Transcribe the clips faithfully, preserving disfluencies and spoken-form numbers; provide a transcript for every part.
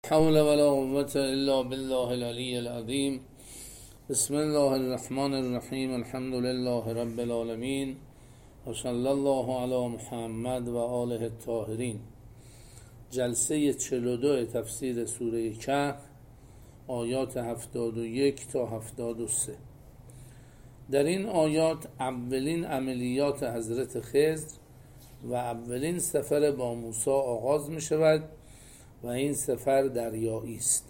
حول ولا قوة الا بالله العلی العظیم. بسم الله الرحمن الرحیم. الحمد لله رب العالمین و صلی الله علی محمد و آله الطاهرین. جلسه چهل و دو تفسیر سوره کهف، آیات هفتاد و یک تا هفتاد و سه. در این آیات اولین عملیات حضرت خضر و اولین سفر با موسی آغاز می شود و این سفر دریایی است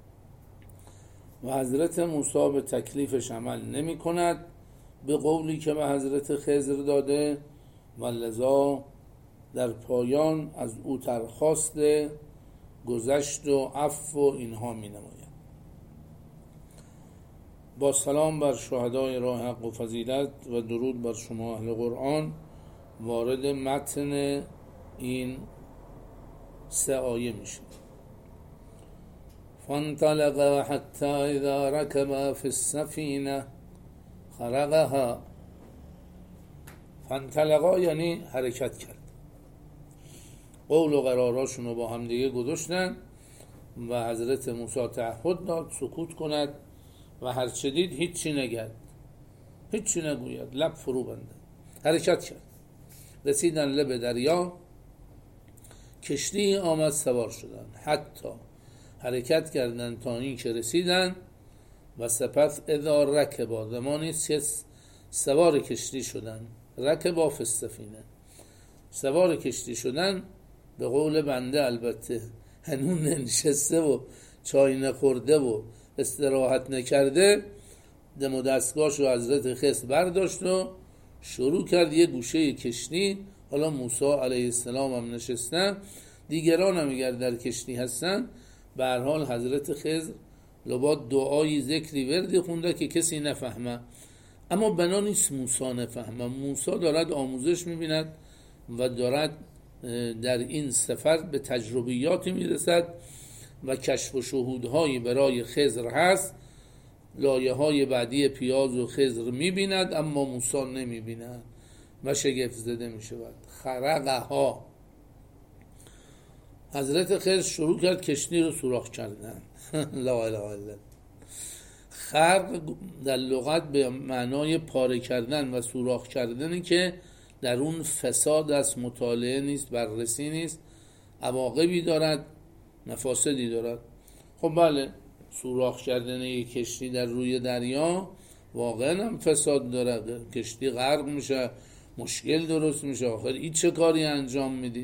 و حضرت موسی به تکلیفش عمل نمی کند به قولی که به حضرت خضر داده و لذا در پایان از او درخواست گذشت و عفو و اینها می نماید. با سلام بر شهدای راه حق و فضیلت و درود بر شما اهل قرآن، وارد متن این سه آیه میشه. فانطلق حتی اذا رکب فی السفینه خرقها. فانطلقا یعنی حرکت کرد، قول و قراراشون رو با هم دیگه گذاشتن و حضرت موسی تعهد داد سکوت کند و هر چه دید هیچی نگرد، هیچی نگوید، لب فرو بنده. حرکت کرد، رسیدن لب دریا، کشتی آمد سوار شدن، حتی حرکت کردن تا این که رسیدن و سپس اذا رکبا، زمانی که سوار کشتی شدن، رکبا فی السفینه، سوار کشتی شدن. به قول بنده البته هنون ننشسته و چای نخورده و استراحت نکرده، دم و دستگاهش رو حضرت خضر برداشت و شروع کرد یه گوشه کشتی. حالا موسی علیه السلام هم نشستن، دیگران هم اگر در کشتی هستن، به هر حال حضرت خضر لباد دعایی ذکری وردی خونده که کسی نفهمه، اما بنا نیست موسی نفهمه. موسی دارد آموزش میبیند و دارد در این سفر به تجربیاتی میرسد و کشف و شهودهایی برای خضر هست. لایه های بعدی پیاز و خضر میبیند اما موسی نمیبیند و شگفت زده میشود. خرقها، حضرت خضر شروع کرد کشتی رو سوراخ کردن. لا اله الا الله. خرق در لغت به معنای پاره کردن و سوراخ کردنی که در اون فساد است، مطالعه نیست، بررسی نیست، عواقبی دارد، مفاسدی دارد. خب بله، سوراخ کردن یک کشتی در روی دریا واقعا هم فساد دارد، کشتی غرق میشه، مشکل درست میشه، آخر این چه کاری انجام میدی؟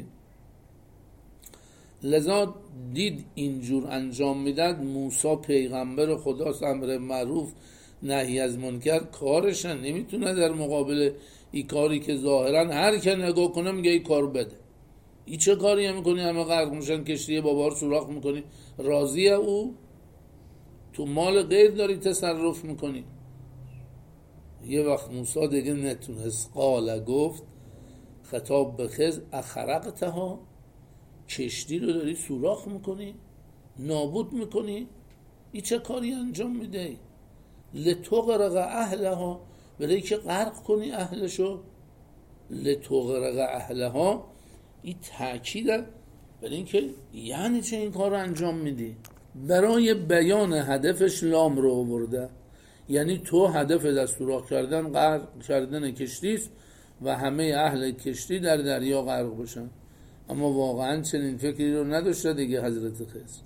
لذا دید اینجور انجام میداد. موسی پیغمبر خداست، امر معروف نهی از منکر کارشن، نمیتونه در مقابل این کاری که ظاهرا هر که نگاه کنه میگه این کار بده، این چه کاری هم میکنی، همه غرق میشن، کشتی بابا رو سوراخ میکنی، راضیه او؟ تو مال غیر داری تصرف میکنی. یه وقت موسی دیگه نتونست، قال گفت، خطاب به خضر، اخرقتها، کشتی رو داری سوراخ میکنی، نابود میکنی، این چه کاری انجام میده؟ لتغرق اهلها، برای که غرق کنی اهلشو. لتغرق اهلها، این تأکیده برای این که یعنی چه این کار رو انجام میدی. برای بیان هدفش لام رو آورده، یعنی تو هدف از سوراخ کردن غرق کردن کشتیست و همه اهل کشتی در دریا غرق بشن. اما واقعا چنین فکری رو نداشته دیگه حضرت خضر.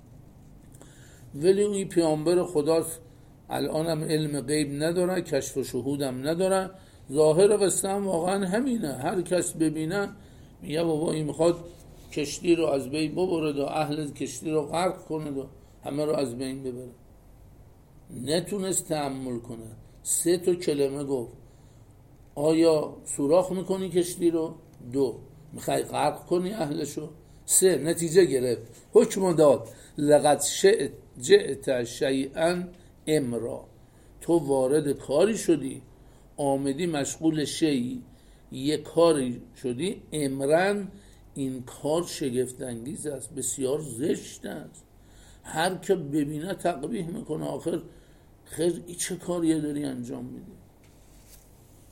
ولی اون پیامبر خداست، الان هم علم غیب نداره، کشف و شهود هم نداره. ظاهر قصه هم واقعا همینه، هر کس ببینه میگه بابا این میخواد کشتی رو از بین ببرد و اهل کشتی رو غرق کنه و همه رو از بین ببره. نتونست تحمل کنه، سه تا کلمه گفت. آیا سوراخ میکنی کشتی رو؟ دو، میخوای غرق کنی اهلشو؟ سه، نتیجه گرفت، حکم داد، لقد جئت شیئا امرا، تو وارد کاری شدی، آمدی مشغول شیئی، یک کاری شدی، امرن، این کار شگفت انگیز است، بسیار زشت است، هر که ببینه تقبیح میکنه. آخر خضر ای چه کاریه داری انجام میدی؟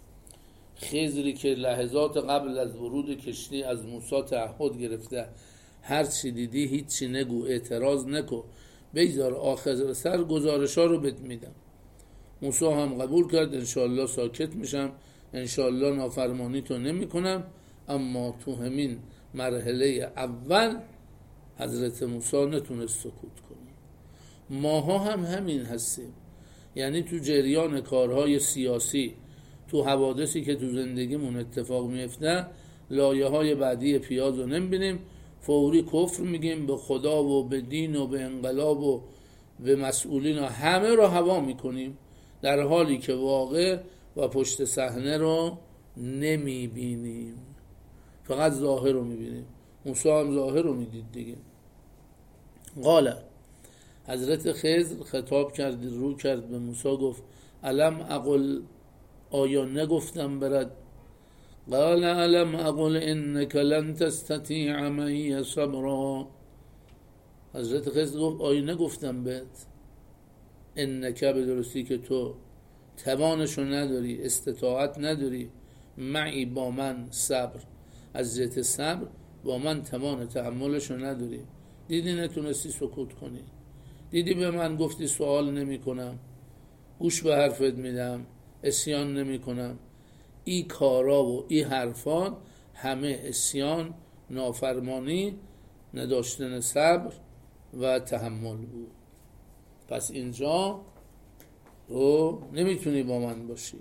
خضری که لحظات قبل از ورود کشتی از موسی تعهد گرفته هر چی دیدی هیچی نگو، اعتراض نکو، بگذار آخر سر گزارشا رو بهت میدم. موسی هم قبول کرد، انشالله ساکت میشم، انشالله نافرمانی تو نمی کنم. اما تو همین مرحله اول حضرت موسی نتونست سکوت کنه. ماها هم همین هستیم، یعنی تو جریان کارهای سیاسی، تو حوادثی که تو زندگیمون اتفاق میفته، لایه های بعدی پیاز رو نمیبینیم، فوری کفر میگیم به خدا و به دین و به انقلاب و به مسئولین و همه رو هوا میکنیم، در حالی که واقع و پشت صحنه رو نمیبینیم، فقط ظاهر رو میبینیم. موسی هم ظاهر رو میدید دیگه. قال، حضرت خضر خطاب کرد، رو کرد به موسی، گفت الم اقل، آیا نگفتم برد؟ قال الم اقل انک لن تستطیع معی صبرا. حضرت خضر گفت آیا نگفتم بهت انک، به درستی که تو توانشو نداری، استطاعت نداری، معی با من صبر، از جهت صبر با من توان تحملشو نداری. دیدی نتونستی سکوت کنی، دیدی به من گفتی سوال نمی کنم، گوش به حرفت میدم، عصیان نمی کنم. ای کارا و ای حرفان همه عصیان، نافرمانی، نداشتن صبر و تحمل بود. پس اینجا تو نمیتونی با من باشی.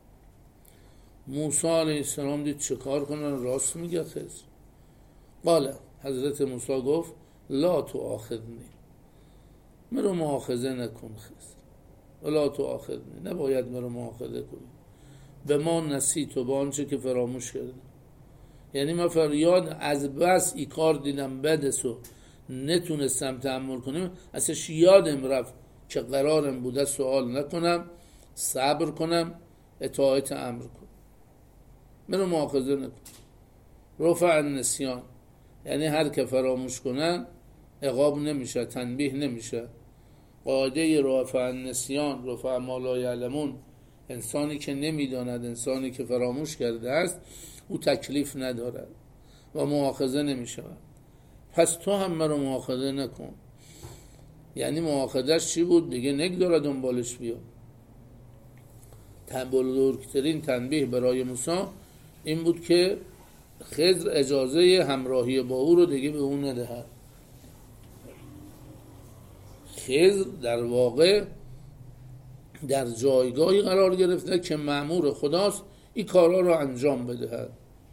موسی علیه السلام دید چه کار کنن، راست میگه خضر. قال، حضرت موسی گفت لا تو آخذنی، مرا مؤاخذه نکن خضر، ولا تو آخذنی، نباید مرا مؤاخذه کنی، به ما نسیت و با آنچه که فراموش کردم. یعنی من فریاد از بس ای کار دیدم بدس و نتونستم تحمل کنم، اصلاش یادم رفت که قرارم بوده سوال نکنم، صبر کنم، اطاعت امر کنم، منو مؤاخذه نکن. رفع النسیان، یعنی هر که فراموش کنن عقاب نمیشه، تنبیه نمیشه. قاعده رفع النسیان، رفع ما لا یعلمون، انسانی که نمیداند، انسانی که فراموش کرده است، او تکلیف ندارد و مؤاخذه نمیشود. پس تو هم مرا مؤاخذه نکن. یعنی مؤاخذهش چی بود؟ دیگه نگذار دنبالش بیا. بزرگترین تنبیه برای موسی این بود که خضر اجازه همراهی با او رو دیگه به اون ندهد. خضر در واقع در جایگاهی قرار گرفته که مأمور خداست این کارا رو انجام بدهد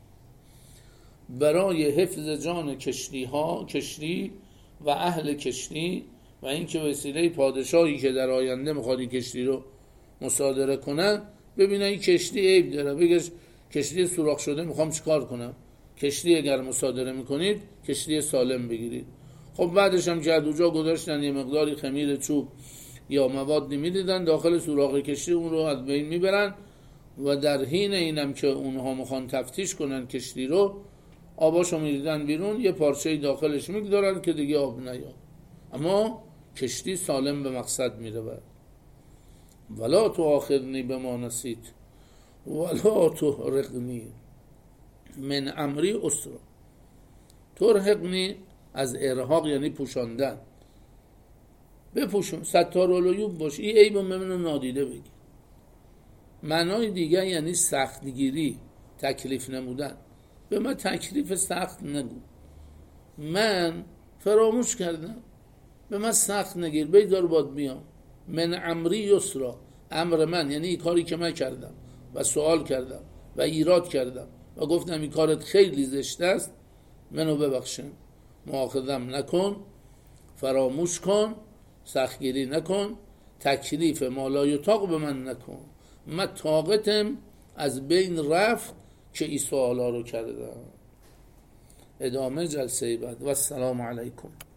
برای حفظ جان کشتی ها، کشتی و اهل کشتی، و اینکه وسیله پادشاهی که در آینده میخواد این کشتی رو مصادره کنن ببینن این کشتی عیب داره، بگش کشتی سوراخ شده میخوام چیکار کنم، کشتی اگر مصادره میکنید کشتی سالم بگیرید. خب بعدش هم که ادوجا گذاشتن یه مقداری خمیر چوب یا مواد میدیدن داخل سوراخ کشتی، اون رو از بین میبرن و در حین اینم که اونها میخوان تفتیش کنن کشتی رو، آباشو میدیدن بیرون، یه پارچه داخلش میگذارن که دیگه آب نیاد، اما کشتی سالم به مقصد میره. بعد ولا تو آخذنی بما نسیت ولا تحرقنی من امری اسرا. ترهقنی از ارهاق یعنی پوشاندن، بپوشون، ستار العیوب باش، این عیب منو نادیده بگیر. معنای دیگه یعنی سختگیری، تکلیف نمودن. به من تکلیف سخت نگو، من فراموش کردم، به من سخت نگیر، بیدار باد بیام. من امری یسرا، امر من یعنی این کاری که من کردم و سوال کردم و ایراد کردم و گفتم این کارت خیلی زشت است، منو ببخشن، مؤاخذم نکن، فراموش کن، سختگیری نکن، تکلیف ما لا یطاق به من نکن. من طاقتم از بین رفت که این سوالا رو کردم. ادامه جلسه بعد و السلام علیکم.